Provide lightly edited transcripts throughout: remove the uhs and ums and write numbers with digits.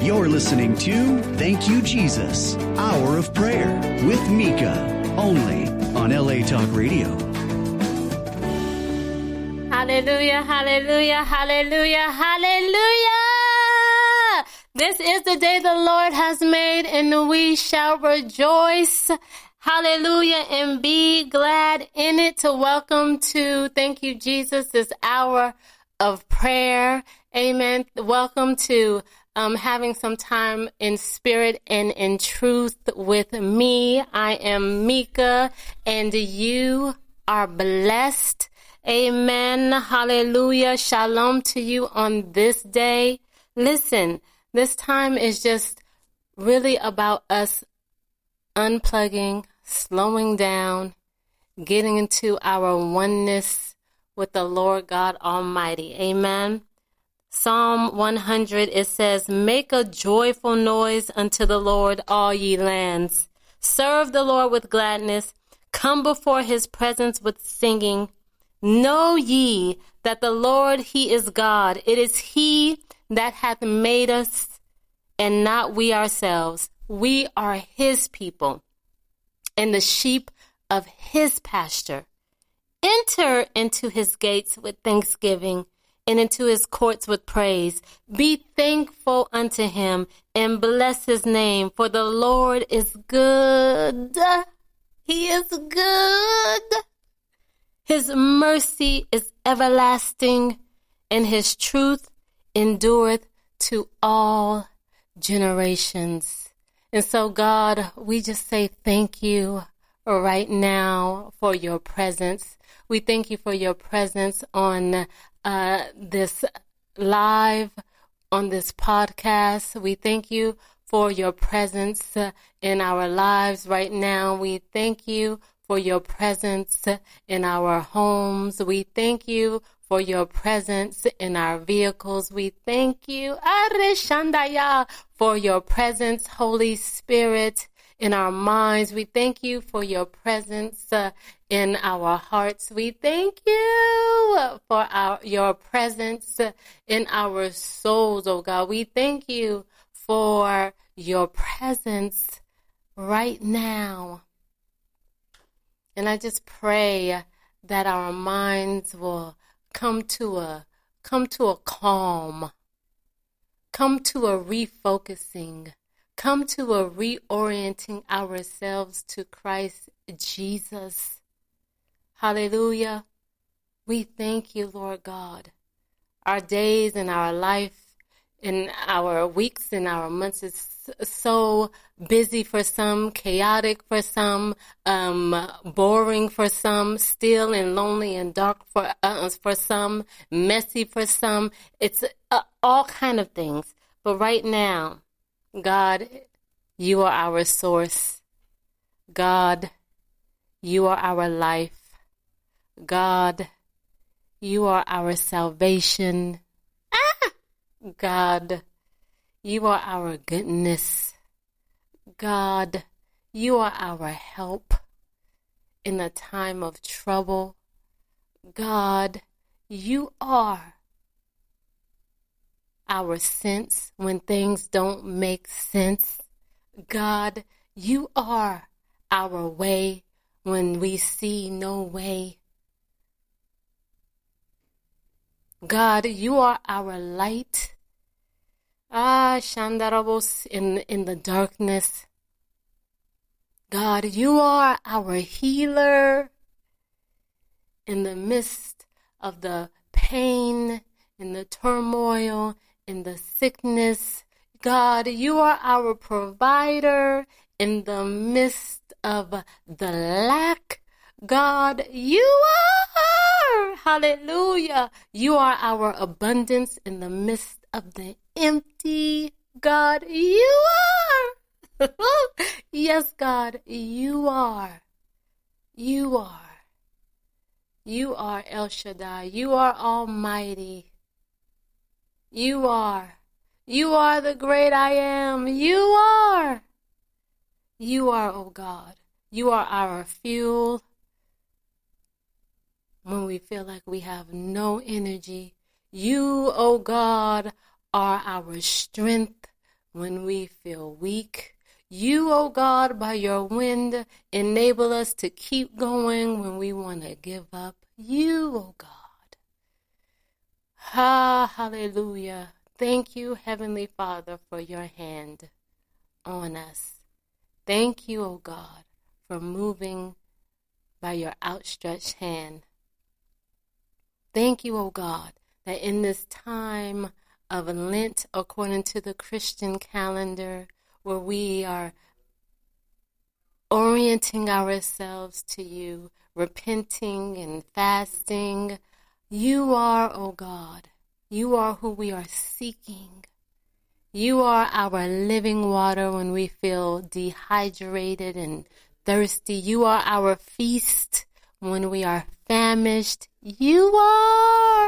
You're listening to Thank You, Jesus, Hour of Prayer with Mika, only on LA Talk Radio. Hallelujah, hallelujah, hallelujah, hallelujah. This is the day the Lord has made, and we shall rejoice. Hallelujah, and be glad in it. To welcome to Thank You, Jesus, this hour of prayer. Amen. Welcome to having some time in spirit and in truth with me. I am Mika, and you are blessed. Amen. Hallelujah. Shalom to you on this day. Listen, this time is just really about us unplugging, slowing down, getting into our oneness with the Lord God Almighty. Amen. Psalm 100, it says, "Make a joyful noise unto the Lord, all ye lands. Serve the Lord with gladness. Come before his presence with singing. Know ye that the Lord, he is God. It is he that hath made us, and not we ourselves. We are his people, and the sheep of his pasture. Enter into his gates with thanksgiving, and into his courts with praise. Be thankful unto him, and bless his name, for the Lord is good. He is good. His mercy is everlasting, and his truth endureth to all generations." And so, God, we just say thank you right now for your presence. We thank you for your presence on this live, on this podcast. We thank you for your presence in our lives right now. We thank you for your presence in our homes. We thank you for your presence in our vehicles. We thank you, Areshandaya, for your presence, Holy Spirit, in our minds. We thank you for your presence in our hearts. We thank you for your presence in our souls, oh God. We thank you for your presence right now. And I just pray that our minds will come to a calm, come to a refocusing, come to a reorienting ourselves to Christ Jesus. Hallelujah. We thank you, Lord God. Our days and our life and our weeks and our months is so busy for some, chaotic for some, boring for some, still and lonely and dark for some, messy for some. It's all kind of things. But right now, God, you are our source. God, you are our life. God, you are our salvation. God, you are our goodness. God, you are our help in a time of trouble. God, you are our sense when things don't make sense. God, you are our way when we see no way. God, you are our light. Shandarabos in the darkness. God, you are our healer in the midst of the pain, in the turmoil, in the sickness. God, you are our provider in the midst of the lack. God, you are, hallelujah, you are our abundance in the midst of the empty. God, you are. Yes, God, you are. You are. You are El Shaddai. You are Almighty. You are. You are the great I am. You are. You are, oh God. You are our fuel. When we feel like we have no energy, you, oh God, are our strength when we feel weak. You, oh God, by your wind, enable us to keep going when we want to give up. You, oh God. Hallelujah. Thank you, Heavenly Father, for your hand on us. Thank you, oh God, for moving by your outstretched hand. Thank you, oh God, that in this time of Lent, according to the Christian calendar, where we are orienting ourselves to you, repenting and fasting, you are, oh God, you are who we are seeking. You are our living water when we feel dehydrated and thirsty. You are our feast when we are famished. You are,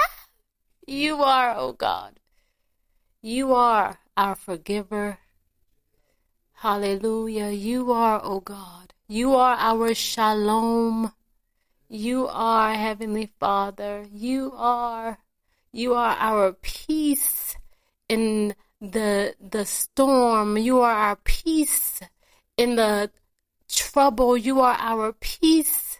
oh God. You are our forgiver. Hallelujah. You are, oh God. You are our shalom. You are, Heavenly Father. You are our peace in the storm. You are our peace in the trouble. You are our peace.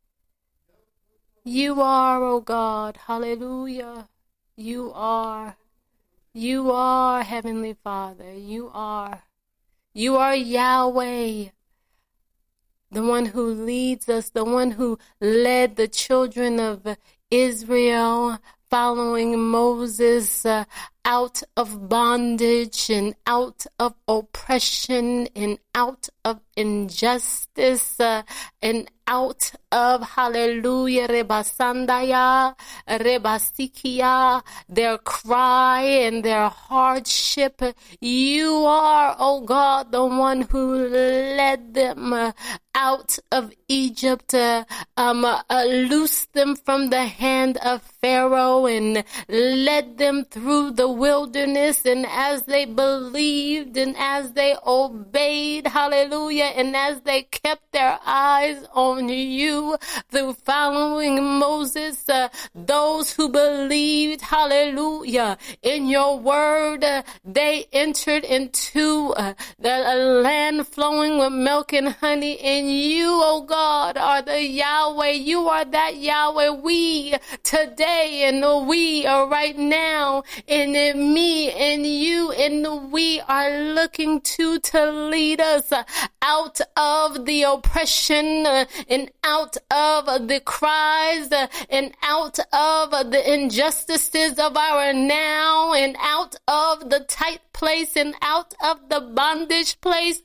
You are, oh God. Hallelujah. You are Heavenly Father. You are Yahweh, the one who leads us, the one who led the children of Israel following Moses out of bondage and out of oppression and out of injustice and out of, hallelujah, rebasandaya, rebasikia, their cry and their hardship. You are, oh God, the one who led them out of Egypt, loosed them from the hand of Pharaoh and led them through the wilderness. And as they believed and as they obeyed, hallelujah, and as they kept their eyes on you through following Moses, those who believed, hallelujah, in your word, they entered into the land flowing with milk and honey. And you, oh God, are the Yahweh. You are that Yahweh. We today and we are right now, and me and you and we are looking to lead us out of the oppression and out of the cries and out of the injustices of our now and out of the tight place and out of the bondage place.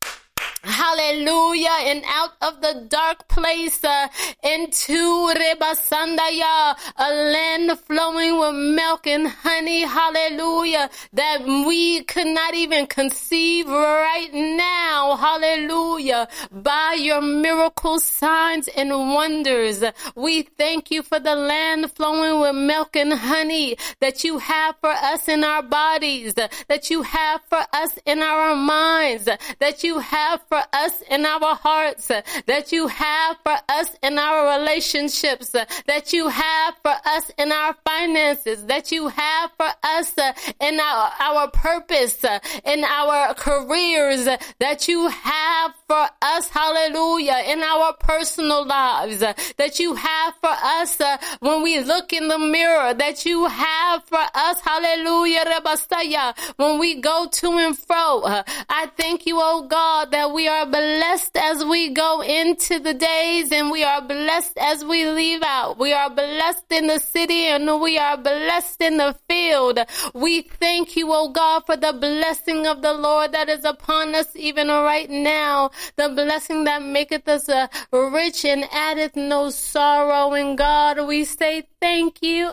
Hallelujah. And out of the dark place into Rebasandaya, a land flowing with milk and honey. Hallelujah. That we could not even conceive right now. Hallelujah. By your miracles, signs, and wonders. We thank you for the land flowing with milk and honey that you have for us in our bodies, that you have for us in our minds, that you have for us in our hearts, that you have for us in our relationships, that you have for us in our finances, that you have for us in our purpose, in our careers, that you have for us, hallelujah, in our personal lives, that you have for us when we look in the mirror, that you have for us, hallelujah, when we go to and fro. I thank you, oh God, that we are blessed as we go into the days, and we are blessed as we leave out. We are blessed in the city, and we are blessed in the field. We thank you, oh God, for the blessing of the Lord that is upon us even right now, the blessing that maketh us rich and addeth no sorrow. In God, we say thank you.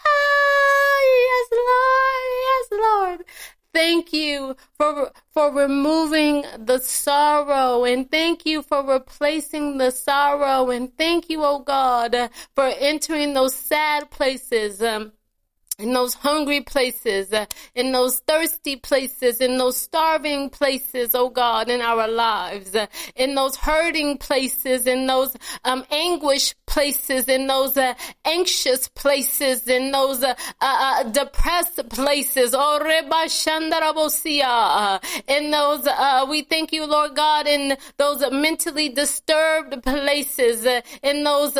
Yes, Lord. Yes, Lord. Thank you for removing the sorrow, and thank you for replacing the sorrow, and thank you, oh God, for entering those sad places. in those hungry places, in those thirsty places, in those starving places, oh God, in our lives, in those hurting places, in those anguish places, in those anxious places, in those depressed places, oh Reba Shandarabosia, in those, we thank you, Lord God, in those mentally disturbed places, in those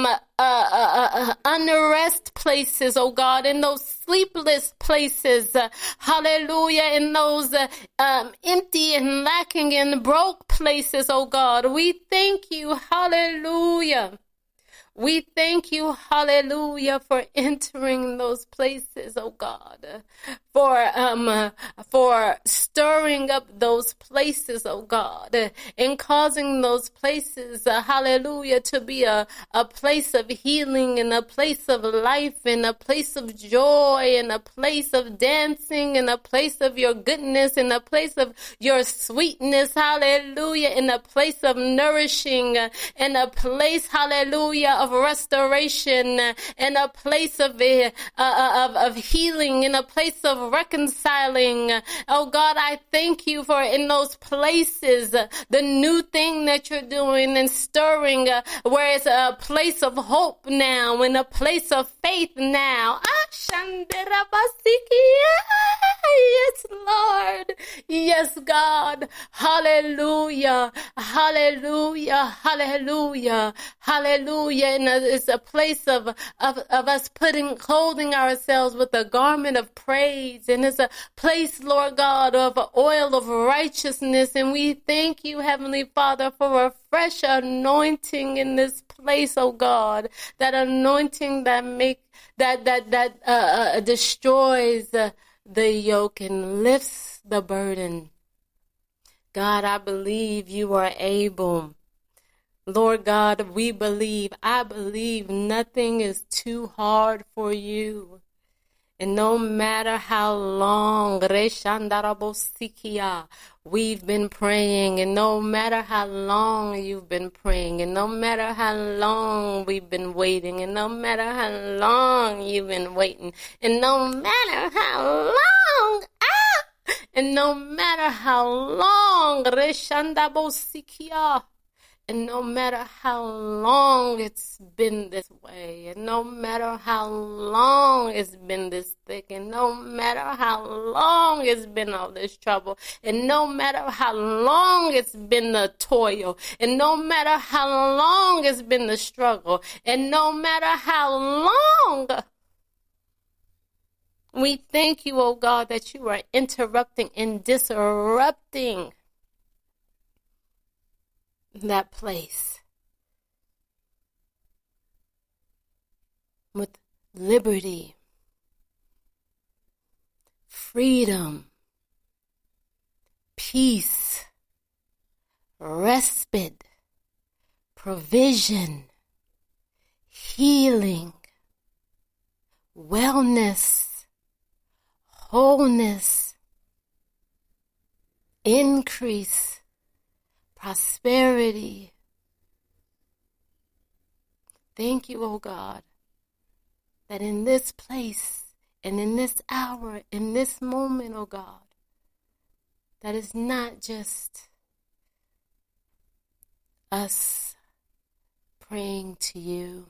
unrest places, oh God, in those sleepless places, hallelujah, in those empty and lacking and broke places, oh God. We thank you, hallelujah. We thank you, hallelujah, for entering those places, oh God, for stirring up those places, oh God, and causing those places, hallelujah, to be a place of healing and a place of life and a place of joy and a place of dancing and a place of your goodness and a place of your sweetness, hallelujah, and a place of nourishing and a place, hallelujah, of restoration and a place of healing and a place of reconciling. Oh God, I thank you for in those places, the new thing that you're doing and stirring, where it's a place of hope now and a place of faith now. Yes, Lord. Yes, God. Hallelujah. Hallelujah. Hallelujah. Hallelujah. And it's a place of us clothing ourselves with a garment of praise. And it's a place, Lord God, of oil of righteousness. And we thank you, Heavenly Father, for a fresh anointing in this place, oh God. That anointing that destroys the yoke and lifts the burden. God, I believe you are able. Lord God, I believe nothing is too hard for you. And no matter how long we've been praying, and no matter how long you've been praying, and no matter how long we've been waiting, and no matter how long you've been waiting, and no matter how long, and no matter how long, and no matter how long it's been this way, and no matter how long it's been this thick, and no matter how long it's been all this trouble, and no matter how long it's been the toil, and no matter how long it's been the struggle, and no matter how long, we thank you, oh God, that you are interrupting and disrupting that place with liberty, freedom, peace, respite, provision, healing, wellness, wholeness, increase, prosperity. Thank you, oh God, that in this place and in this hour, in this moment, oh God, that it's not just us praying to you.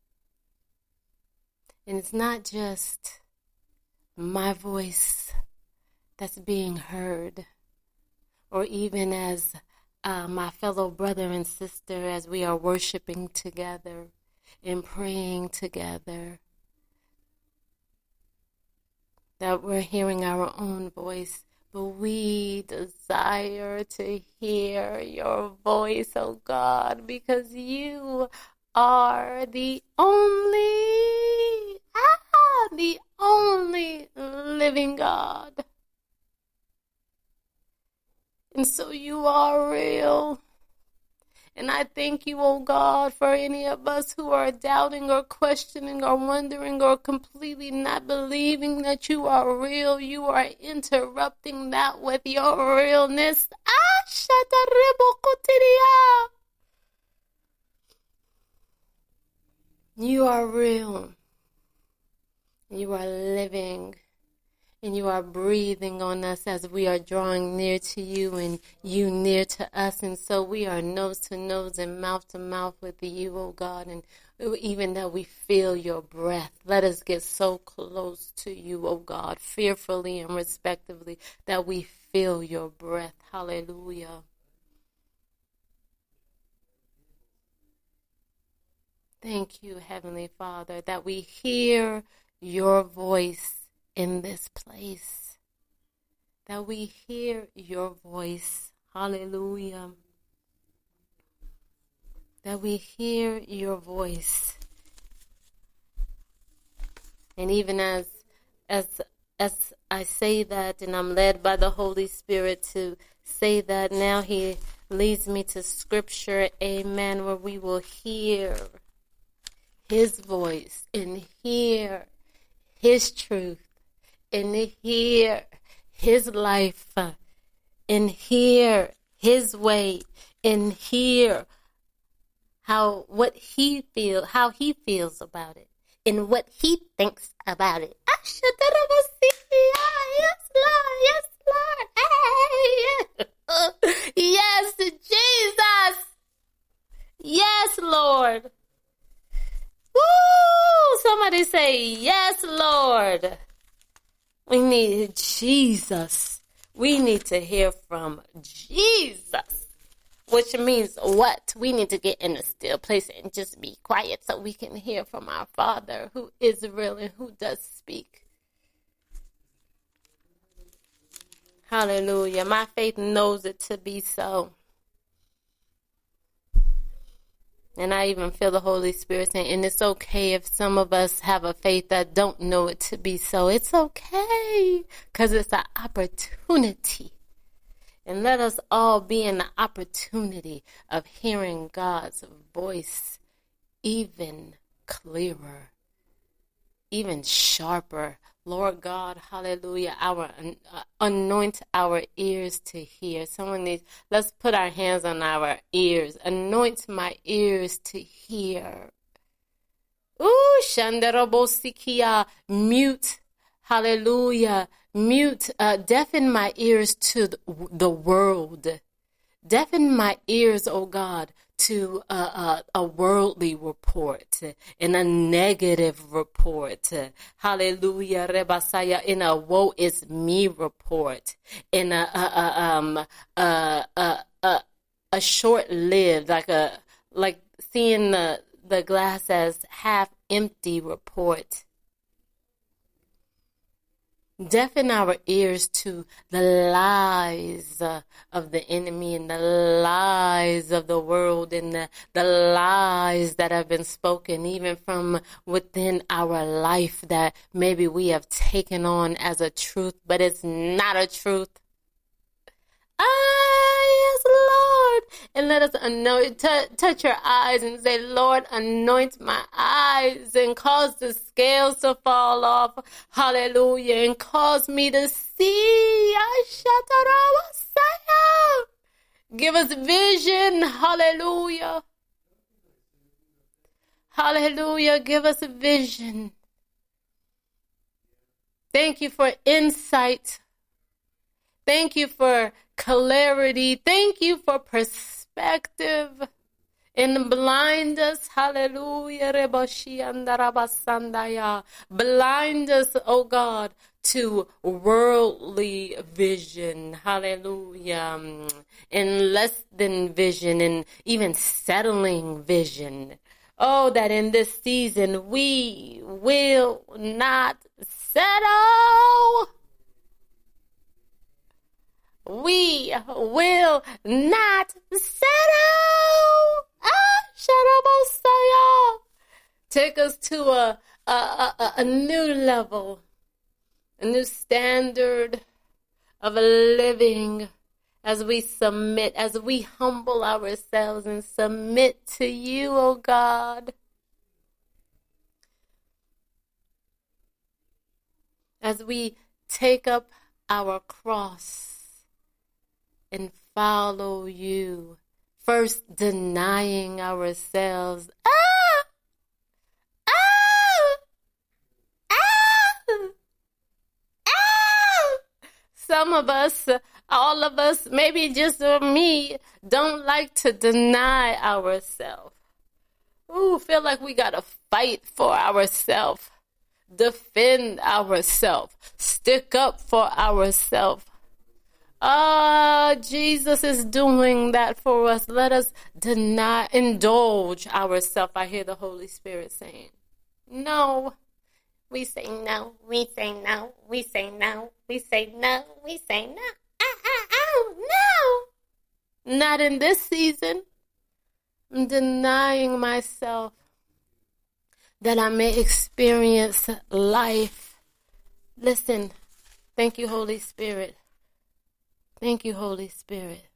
And it's not just my voice that's being heard, or even as my fellow brother and sister, as we are worshiping together and praying together, that we're hearing our own voice, but we desire to hear your voice, oh God, because you are the only living God. And so you are real. And I thank you, oh God, for any of us who are doubting or questioning or wondering or completely not believing that you are real. You are interrupting that with your realness. You are real. You are living and you are breathing on us as we are drawing near to you and you near to us. And so we are nose to nose and mouth to mouth with you, oh God. And even that we feel your breath. Let us get so close to you, oh God, fearfully and respectively, that we feel your breath. Hallelujah. Thank you, Heavenly Father, that we hear your voice in this place. That we hear your voice. Hallelujah. That we hear your voice. And even as I say that, and I'm led by the Holy Spirit to say that, now he leads me to scripture, amen, where we will hear his voice and hear his truth and hear his life and hear his way and hear how he feels about it and what he thinks about it. Yes, Lord. Hey. Yes, Jesus. Yes, Lord. Woo! Somebody say, yes, Lord. We need Jesus. We need to hear from Jesus. Which means what? We need to get in a still place and just be quiet so we can hear from our Father who is real and who does speak. Hallelujah. My faith knows it to be so. And I even feel the Holy Spirit saying, and it's okay if some of us have a faith that don't know it to be so. It's okay, because it's an opportunity. And let us all be in the opportunity of hearing God's voice even clearer, even sharper. Lord God, hallelujah, anoint our ears to hear. Let's put our hands on our ears. Anoint my ears to hear. Ooh, Shandarabosikia, mute, hallelujah, mute, deafen my ears to the world. Deafen my ears, oh God, to a worldly report and a negative report. Hallelujah, Rebasaya, in a woe is me report, in a short-lived, like seeing the glass as half empty report. Deafen our ears to the lies of the enemy and the lies of the world and the lies that have been spoken even from within our life that maybe we have taken on as a truth, but it's not a truth. Yes, Lord. And let us anoint, touch your eyes and say, Lord, anoint my eyes and cause the scales to fall off. Hallelujah. And cause me to see. Give us vision. Hallelujah. Hallelujah. Give us vision. Thank you for insight. Thank you for clarity. Thank you for perspective. And blind us, hallelujah, blind us, oh God, to worldly vision, hallelujah, and less than vision and even settling vision. Oh, that in this season we will not settle. We will not settle. Take us to a new level, a new standard of living as we submit, as we humble ourselves and submit to you, oh God. As we take up our cross and follow you, first denying ourselves. some of us, all of us, maybe just me, don't like to deny ourselves. Ooh, feel like we got to fight for ourselves, defend ourselves, stick up for ourselves. Jesus is doing that for us. Let us indulge ourselves. I hear the Holy Spirit saying, no. We say no, we say no, we say no, we say no, we say no. No. Not in this season. I'm denying myself that I may experience life. Listen, thank you, Holy Spirit. Thank you, Holy Spirit.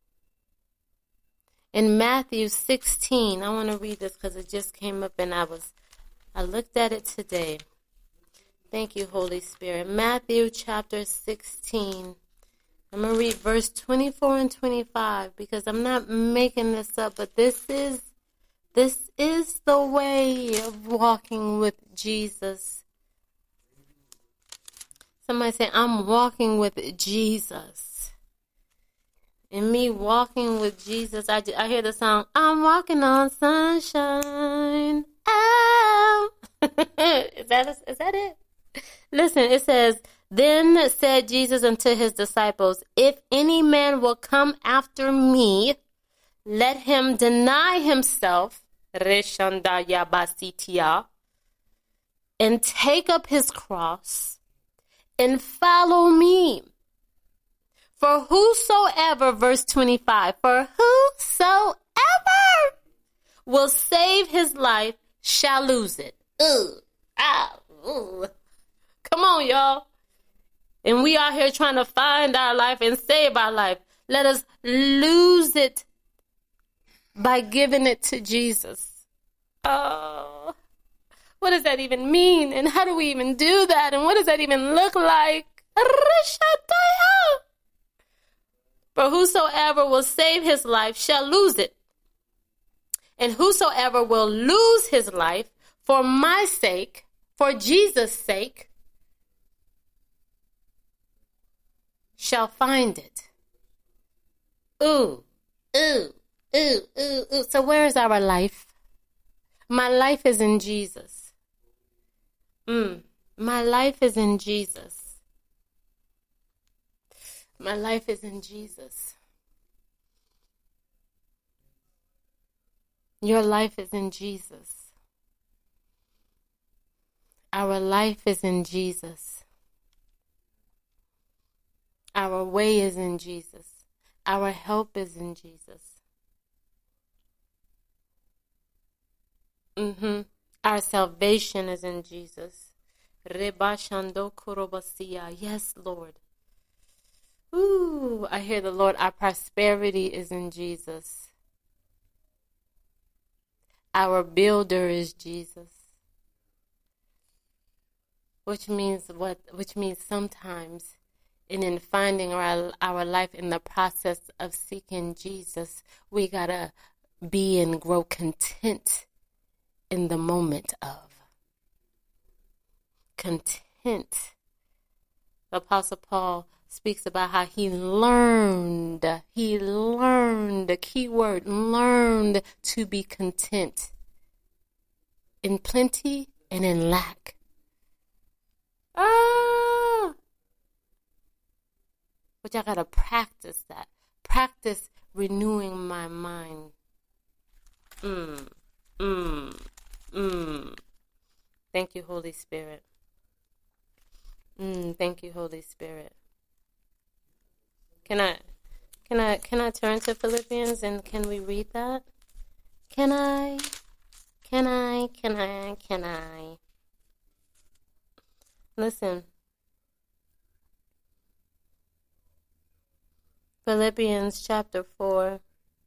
In Matthew 16, I want to read this because it just came up and I looked at it today. Thank you, Holy Spirit. Matthew chapter 16. I'm going to read verse 24 and 25 because I'm not making this up, but this is the way of walking with Jesus. Somebody say, I'm walking with Jesus. And me walking with Jesus, I hear the song, I'm walking on sunshine. Oh. Is that it? Listen, it says, then said Jesus unto his disciples, if any man will come after me, let him deny himself, and take up his cross and follow me. For whosoever, verse 25, for whosoever will save his life shall lose it. Come on, y'all. And we are here trying to find our life and save our life. Let us lose it by giving it to Jesus. Oh, what does that even mean? And how do we even do that? And what does that even look like? For whosoever will save his life shall lose it. And whosoever will lose his life for my sake, for Jesus' sake, shall find it. Ooh. So where is our life? My life is in Jesus. My life is in Jesus. My life is in Jesus. Your life is in Jesus. Our life is in Jesus. Our way is in Jesus. Our help is in Jesus. Our salvation is in Jesus. Yes, Lord. Ooh, I hear the Lord. Our prosperity is in Jesus. Our builder is Jesus. Which means what? Which means sometimes, and in finding our life in the process of seeking Jesus, we gotta be and grow content in the moment of. Content. The Apostle Paul speaks about how he learned, the key word, learned to be content in plenty and in lack. But I gotta practice that. Practice renewing my mind. Thank you, Holy Spirit. Thank you, Holy Spirit. Can I turn to Philippians and can we read that? Can I? Listen. Philippians chapter 4.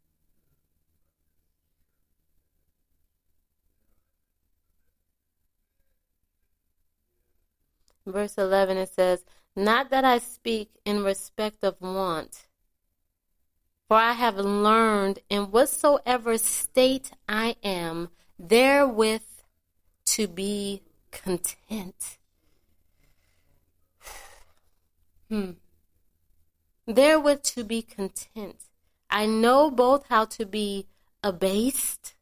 Verse 11, it says, not that I speak in respect of want, for I have learned in whatsoever state I am, therewith to be content. therewith to be content. I know both how to be abased,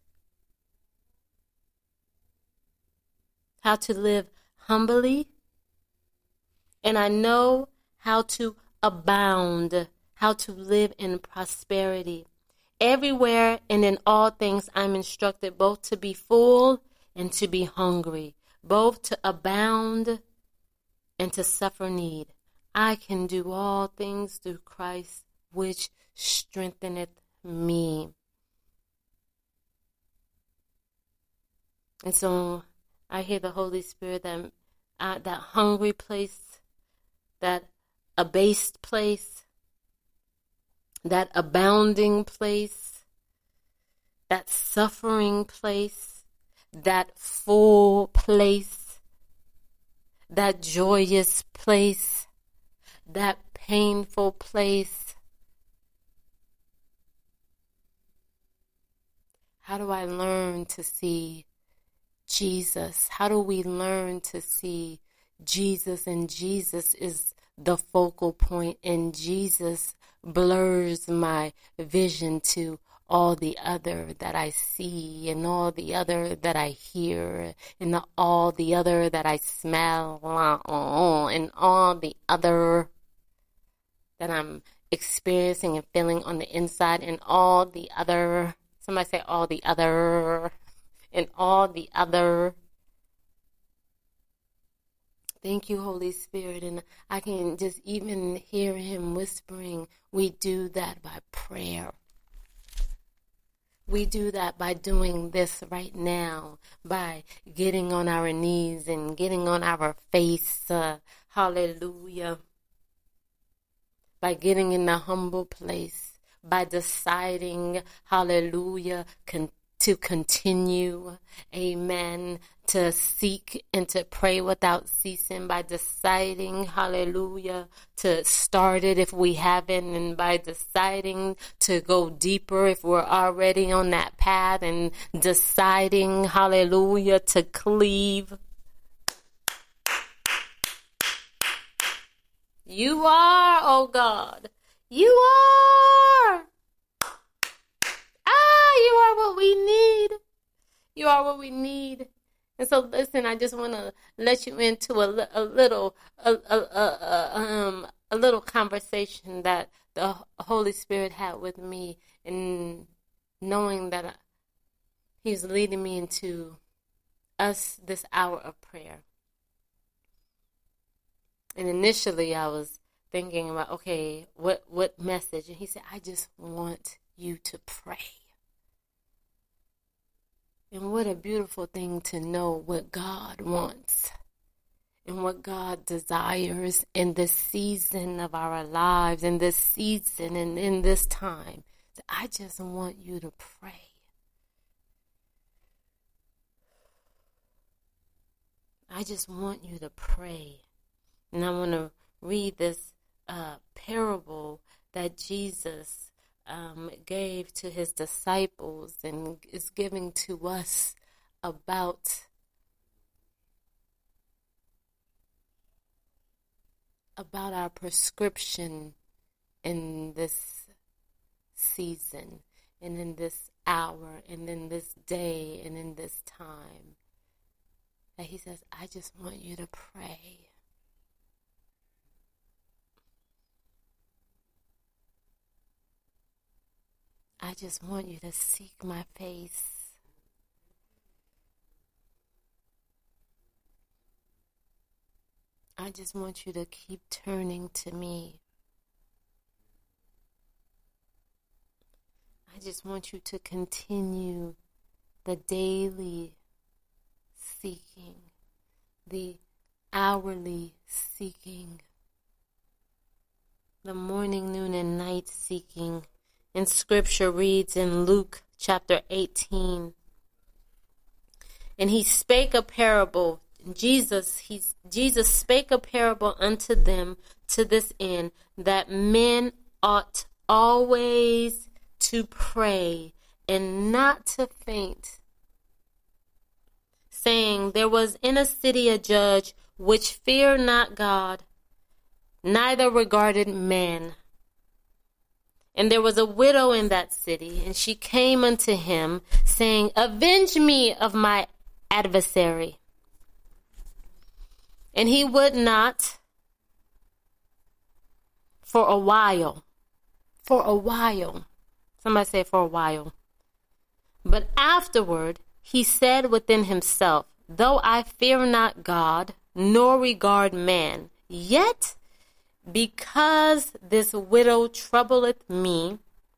how to live humbly, and I know how to abound, how to live in prosperity. Everywhere and in all things I'm instructed both to be full and to be hungry, both to abound and to suffer need. I can do all things through Christ, which strengtheneth me. And so I hear the Holy Spirit that that hungry place, that abased place, that abounding place, that suffering place, that full place, that joyous place, that painful place. How do I learn to see Jesus? How do we learn to see Jesus? And Jesus is the focal point, and Jesus blurs my vision to all the other that I see, and all the other that I hear, and all the other that I smell, and all the other that I'm experiencing and feeling on the inside, and all the other. Somebody say all the other. And all the other. Thank you, Holy Spirit. And I can just even hear him whispering, we do that by prayer. We do that by doing this right now, by getting on our knees and getting on our face. Hallelujah. By getting in the humble place, by deciding, hallelujah, to continue, amen, to seek and to pray without ceasing, by deciding, hallelujah, to start it if we haven't, and by deciding to go deeper if we're already on that path, and deciding, hallelujah, to cleave. You are, oh God, you are. You are what we need. You are what we need. And so, listen, I just want to let you into a little conversation that the Holy Spirit had with me, and knowing that He's leading me into this hour of prayer. And initially, I was thinking about, okay, what message? And He said, I just want you to pray. And what a beautiful thing to know what God wants and what God desires in this season of our lives, in this season and in this time. I just want you to pray. I just want you to pray. And I want to read this parable that Jesus gave to his disciples and is giving to us about our prescription in this season, and in this hour, and in this day, and in this time. That he says, I just want you to pray. I just want you to seek my face. I just want you to keep turning to me. I just want you to continue the daily seeking, the hourly seeking, the morning, noon, and night seeking. And scripture reads in Luke chapter 18. And he spake a parable. Jesus spake a parable unto them to this end, that men ought always to pray and not to faint, saying, there was in a city a judge which feared not God, neither regarded man. And there was a widow in that city, and she came unto him, saying, Avenge me of my adversary. And he would not for a while. For a while. Somebody say for a while. But afterward he said within himself, Though I fear not God, nor regard man, yet because this widow troubleth me,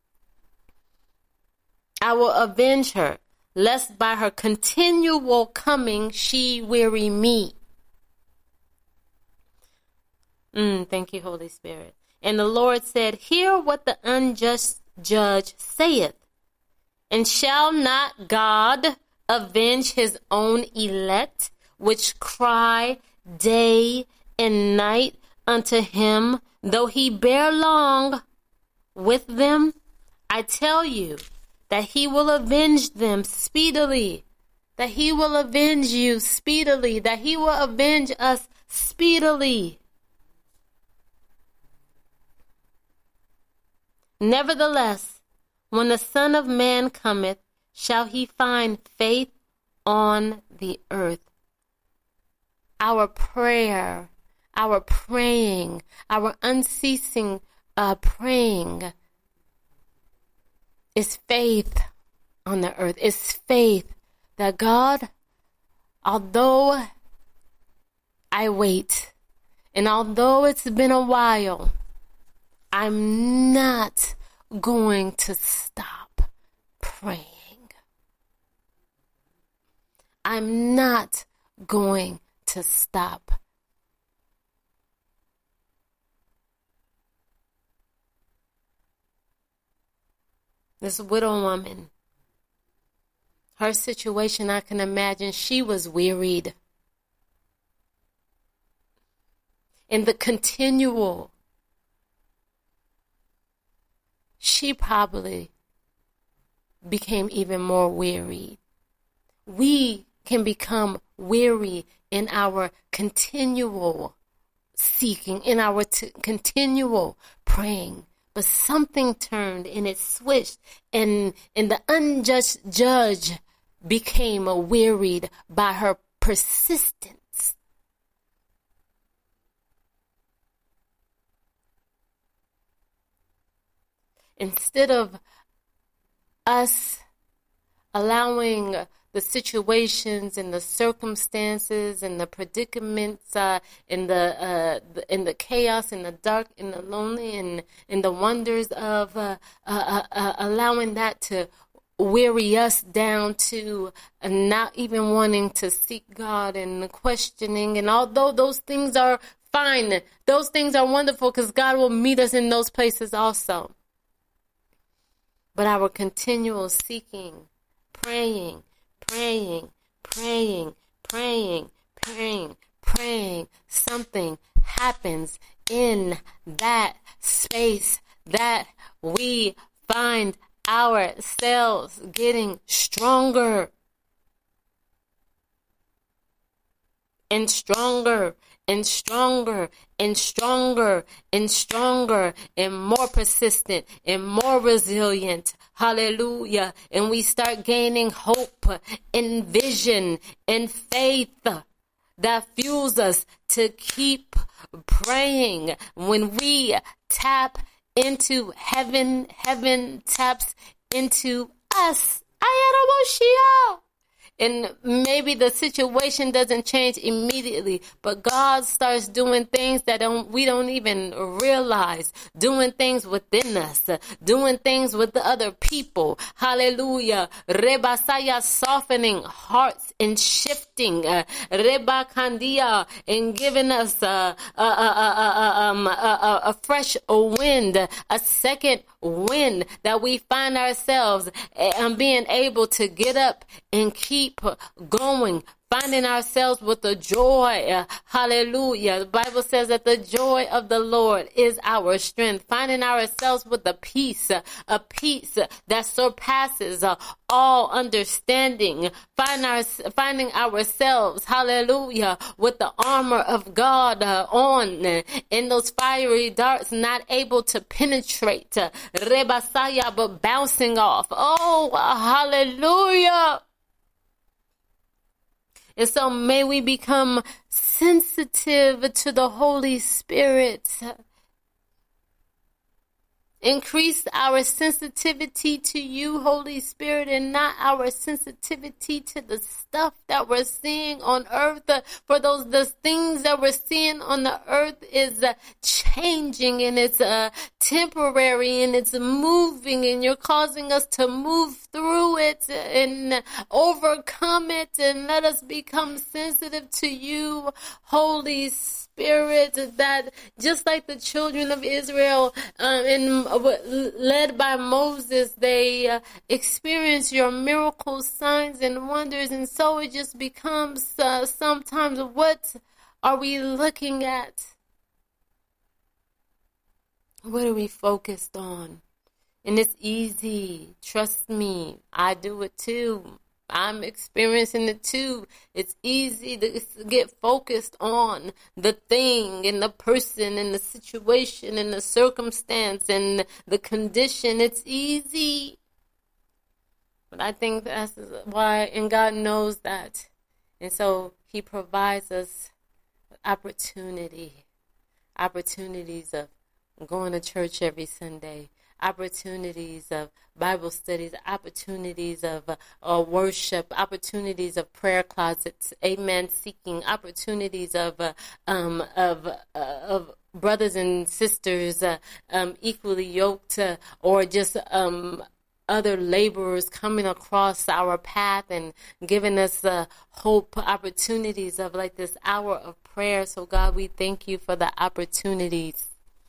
I will avenge her, lest by her continual coming she weary me. Thank you, Holy Spirit. And the Lord said, Hear what the unjust judge saith. And shall not God avenge his own elect, which cry day and night unto him, though he bear long with them? I tell you that he will avenge them speedily, that he will avenge you speedily, that he will avenge us speedily. Nevertheless, when the Son of Man cometh, shall he find faith on the earth? Our prayer, our praying, our unceasing praying is faith on the earth. It's faith that God, although I wait, and although it's been a while, I'm not going to stop praying. I'm not going to stop. This widow woman, her situation, I can imagine, she was wearied. In the continual, she probably became even more weary. We can become weary in our continual seeking, in our continual praying. But something turned and it switched, and the unjust judge became wearied by her persistence. Instead of us allowing the situations and the circumstances and the predicaments and the chaos and the dark and the lonely and the wonders of allowing that to weary us down to not even wanting to seek God and questioning. And although those things are fine, those things are wonderful because God will meet us in those places also. But our continual seeking, praying, something happens in that space that we find ourselves getting stronger and stronger and stronger and stronger and stronger and more persistent and more resilient. Hallelujah. And we start gaining hope and vision and faith that fuels us to keep praying. When we tap into heaven, heaven taps into us. And maybe the situation doesn't change immediately, but God starts doing things that we don't even realize, doing things within us, doing things with the other people. Hallelujah. Rebasaya, softening hearts and shifting. Rebakandia, and giving us a fresh wind, a second wind, that we find ourselves being able to get up and keep keep going, finding ourselves with the joy. Hallelujah. The Bible says that the joy of the Lord is our strength. Finding ourselves with a peace that surpasses all understanding. Finding ourselves, hallelujah, with the armor of God on, in those fiery darts not able to penetrate, rebasaya, but bouncing off. Oh, hallelujah. And so may we become sensitive to the Holy Spirit. Increase our sensitivity to you, Holy Spirit, and not our sensitivity to the stuff that we're seeing on earth. For the things that we're seeing on the earth is changing, and it's temporary, and it's moving, and you're causing us to move through it and overcome it, and let us become sensitive to you, Holy Spirit, that just like the children of Israel led by Moses, they experience your miracles, signs, and wonders. And so it just becomes sometimes, what are we looking at? What are we focused on? And it's easy. Trust me, I do it too. I'm experiencing it too. It's easy to get focused on the thing and the person and the situation and the circumstance and the condition. It's easy. But I think that's why, and God knows that. And so he provides us opportunities of going to church every Sunday, opportunities of Bible studies, opportunities of worship, opportunities of prayer closets, amen, seeking, opportunities of brothers and sisters equally yoked, or just other laborers coming across our path and giving us hope, opportunities of like this hour of prayer. So God, we thank you for the opportunities.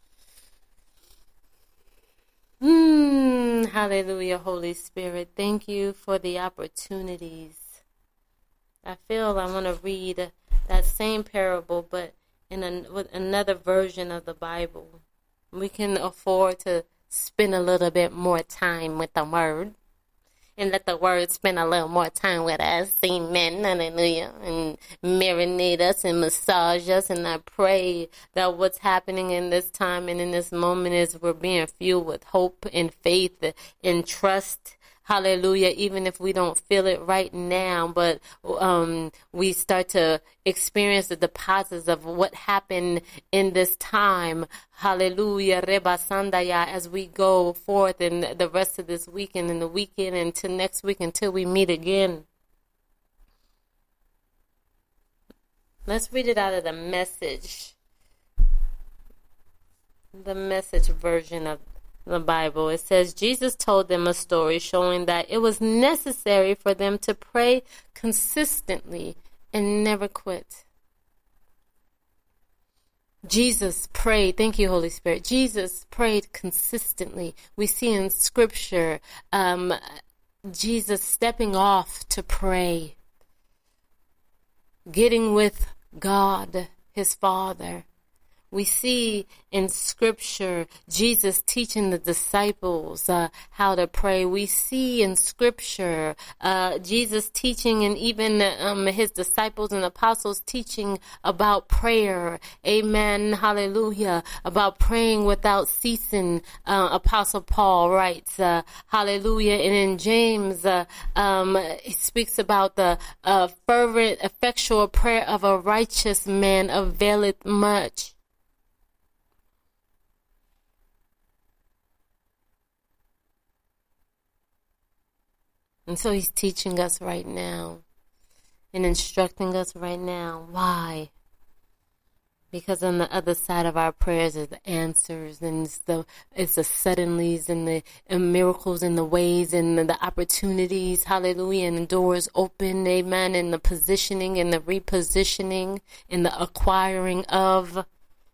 Hallelujah, Holy Spirit. Thank you for the opportunities. I feel I want to read that same parable, but with another version of the Bible. We can afford to spend a little bit more time with the Word, and let the Word spend a little more time with us. Amen. Hallelujah. And marinate us and massage us. And I pray that what's happening in this time and in this moment is we're being fueled with hope and faith and trust. Hallelujah. Even if we don't feel it right now, but we start to experience the deposits of what happened in this time. Hallelujah. Reba Sandaya, as we go forth in the rest of this weekend and the weekend until next week, until we meet again. Let's read it out of the message version of the Bible. It says, Jesus told them a story showing that it was necessary for them to pray consistently and never quit. Jesus prayed. Thank you, Holy Spirit. Jesus prayed consistently. We see in Scripture Jesus stepping off to pray, getting with God, his Father. We see in Scripture Jesus teaching the disciples how to pray. We see in Scripture Jesus teaching, and even his disciples and apostles teaching about prayer. Amen. Hallelujah. About praying without ceasing. Apostle Paul writes, hallelujah. And in James, he speaks about the fervent, effectual prayer of a righteous man availeth much. And so he's teaching us right now and instructing us right now. Why? Because on the other side of our prayers is the answers, and it's the suddenlies and the miracles and the ways and the opportunities. Hallelujah. And the doors open. Amen. And the positioning and the repositioning and the acquiring of.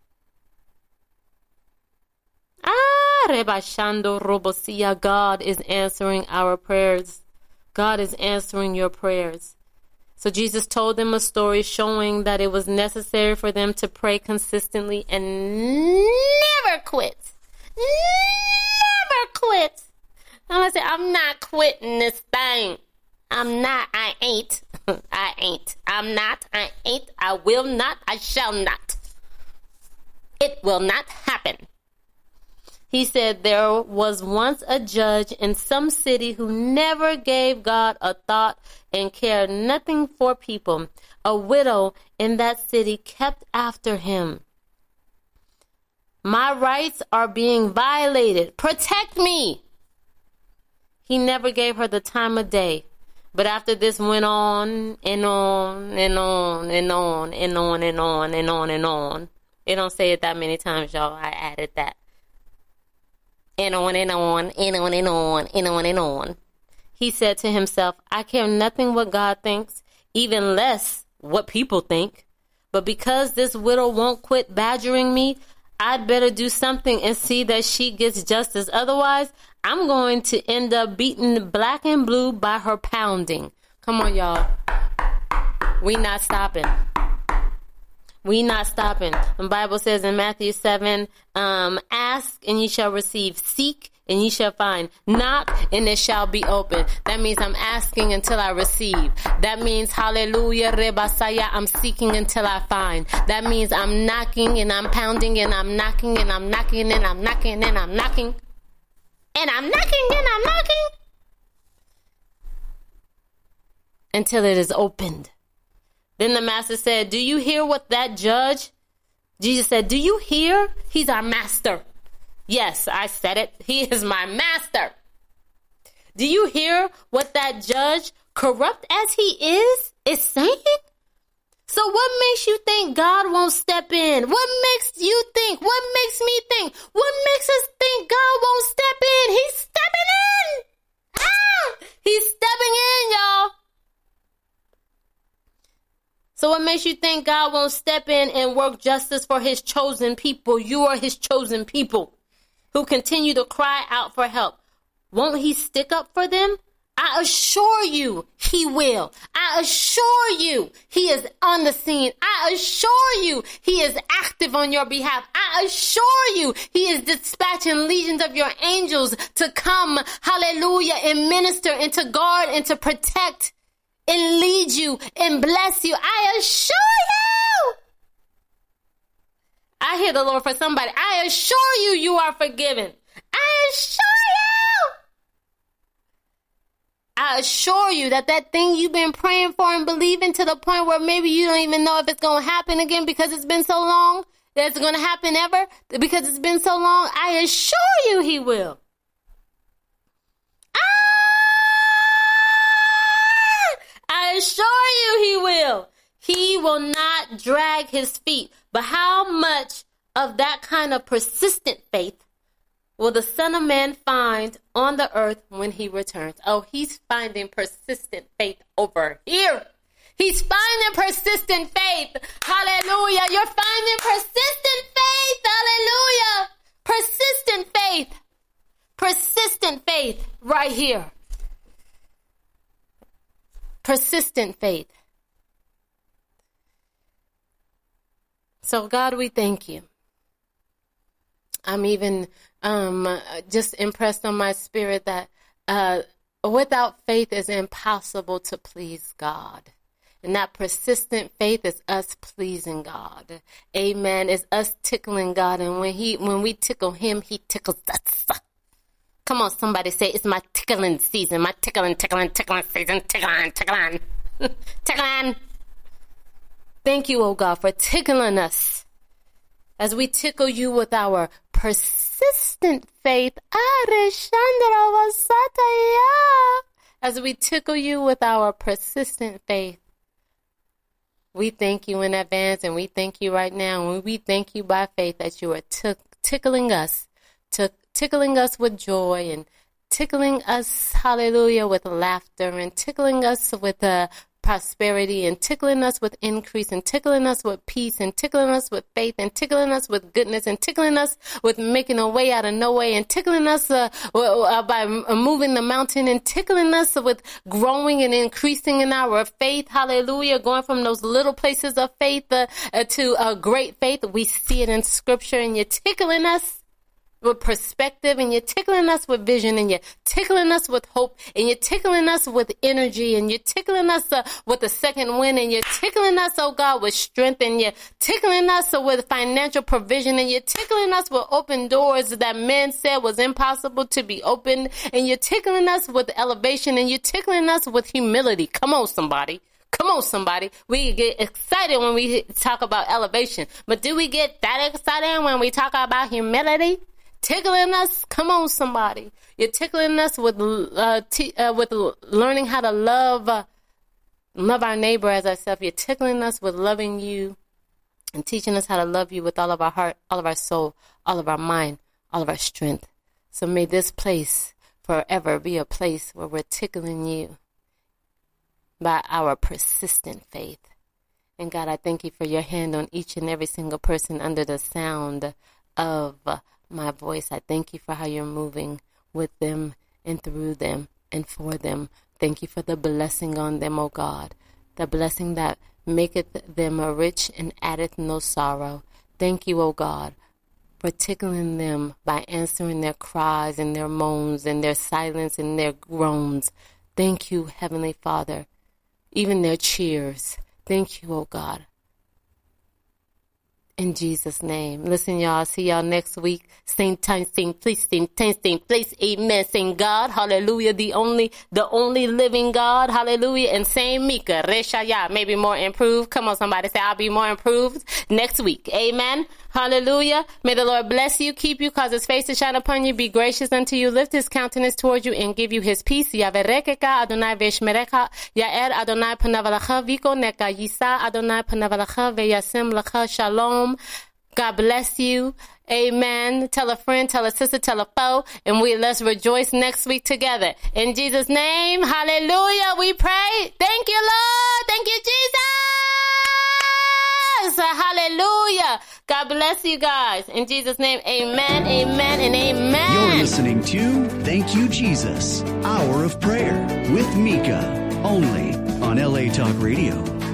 Rebashando Robosia. God is answering our prayers. God is answering your prayers. So Jesus told them a story showing that it was necessary for them to pray consistently and never quit. Never quit. I'm going to say, I'm not quitting this thing. I'm not. I ain't. I ain't. I'm not. I ain't. I will not. I shall not. It will not happen. He said there was once a judge in some city who never gave God a thought and cared nothing for people. A widow in that city kept after him. My rights are being violated. Protect me. He never gave her the time of day. But after this went on and on and on and on and on and on and on and on. It don't say it that many times, y'all. I added that. And on and on and on and on and on and on. He said to himself, I care nothing what God thinks, even less what people think. But because this widow won't quit badgering me, I'd better do something and see that she gets justice. Otherwise, I'm going to end up beaten black and blue by her pounding. Come on, y'all. We not stopping. We not stopping. The Bible says in Matthew 7, ask and ye shall receive. Seek and ye shall find. Knock and it shall be open. That means I'm asking until I receive. That means, hallelujah, rebasaya, I'm seeking until I find. That means I'm knocking and I'm pounding and I'm knocking and I'm knocking and I'm knocking and I'm knocking. And I'm knocking and I'm knocking. Until it is opened. Then the master said, do you hear what that judge? Jesus said, do you hear? He's our master. Yes, I said it. He is my master. Do you hear what that judge, corrupt as he is saying? So what makes you think God won't step in? What makes you think? What makes me think? What makes us think God won't step in? He's stepping in. He's stepping in, y'all. So what makes you think God won't step in and work justice for his chosen people? You are his chosen people who continue to cry out for help. Won't he stick up for them? I assure you he will. I assure you he is on the scene. I assure you he is active on your behalf. I assure you he is dispatching legions of your angels to come, hallelujah, and minister and to guard and to protect and lead you and bless you. I assure you. I hear the Lord for somebody. I assure you, you are forgiven. I assure you. I assure you that that thing you've been praying for and believing to the point where maybe you don't even know if it's going to happen again because it's been so long, that it's going to happen ever because it's been so long. I assure you he will. I assure you he will. He will not drag his feet. But how much of that kind of persistent faith will the Son of Man find on the earth when he returns? Oh, he's finding persistent faith over here. He's finding persistent faith. Hallelujah. You're finding persistent faith. Hallelujah. Persistent faith. Persistent faith right here. Persistent faith. So God, we thank you. I'm even just impressed on my spirit that without faith it's impossible to please God. And that persistent faith is us pleasing God. Amen. It's us tickling God. And when we tickle him, he tickles us. Come on, somebody say, it's my tickling season. My tickling season. Tickling. Tickling. Thank you, oh God, for tickling us. As we tickle you with our persistent faith. As we tickle you with our persistent faith. We thank you in advance and we thank you right now. And we thank you by faith that you are tickling us. Tickling us with joy and tickling us, hallelujah, with laughter and tickling us with prosperity and tickling us with increase and tickling us with peace and tickling us with faith and tickling us with goodness and tickling us with making a way out of no way and tickling us by moving the mountain and tickling us with growing and increasing in our faith. Hallelujah. Going from those little places of faith to great faith. We see it in scripture, and you're tickling us with perspective, and you're tickling us with vision, and you're tickling us with hope, and you're tickling us with energy, and you're tickling us with a second wind, and you're tickling us, oh God, with strength, and you're tickling us with financial provision, and you're tickling us with open doors that men said was impossible to be opened, and you're tickling us with elevation, and you're tickling us with humility. Come on, somebody. Come on, somebody. We get excited when we talk about elevation, but do we get that excited when we talk about humility? Tickling us, come on, somebody. You're tickling us with learning how to love our neighbor as ourselves. You're tickling us with loving you and teaching us how to love you with all of our heart, all of our soul, all of our mind, all of our strength. So may this place forever be a place where we're tickling you by our persistent faith. And God, I thank you for your hand on each and every single person under the sound of my voice. I thank you for how you're moving with them and through them and for them. Thank you for the blessing on them, O God, the blessing that maketh them rich and addeth no sorrow. Thank you, O God, for tickling them by answering their cries and their moans and their silence and their groans. Thank you, Heavenly Father, even their cheers. Thank you, O God. In Jesus' name. Listen, y'all. See y'all next week. Same time, same place, same time, same place. Amen. Same God. Hallelujah. The only living God. Hallelujah. And same Mika. Reshaya. Maybe more improved. Come on, somebody say, I'll be more improved next week. Amen. Hallelujah. May the Lord bless you, keep you, cause his face to shine upon you, be gracious unto you, lift his countenance toward you, and give you his peace. Yaverekeka Adonai veshmereka, Yaer Adonai panavalacha viko neka, Yisa Adonai panavalacha veyasim lacha shalom. God bless you. Amen. Tell a friend, tell a sister, tell a foe, and let's rejoice next week together. In Jesus' name, hallelujah, we pray. Thank you, Lord. Thank you, Jesus. Hallelujah. God bless you guys. In Jesus' name, amen, amen, and amen. You're listening to Thank You, Jesus, Hour of Prayer with Mika, only on LA Talk Radio.